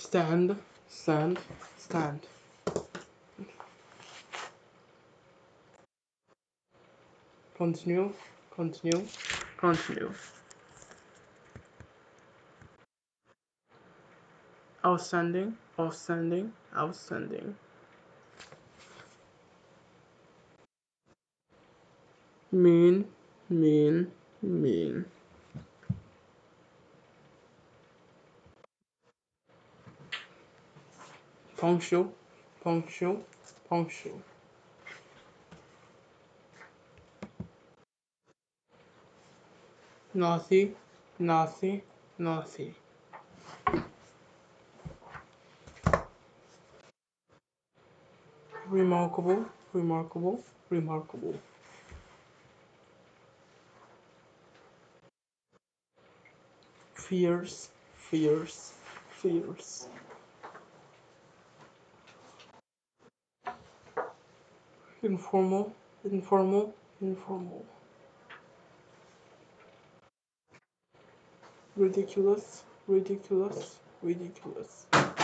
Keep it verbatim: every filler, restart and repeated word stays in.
stand, stand, stand. Continue, continue, continue. Outstanding, outstanding, outstanding. Mean, mean, mean. Punctual, punctual, punctual. Naughty, naughty, naughty. Remarkable, remarkable, remarkable. Fierce, fierce, fierce. Informal, informal, informal. Ridiculous, ridiculous, ridiculous.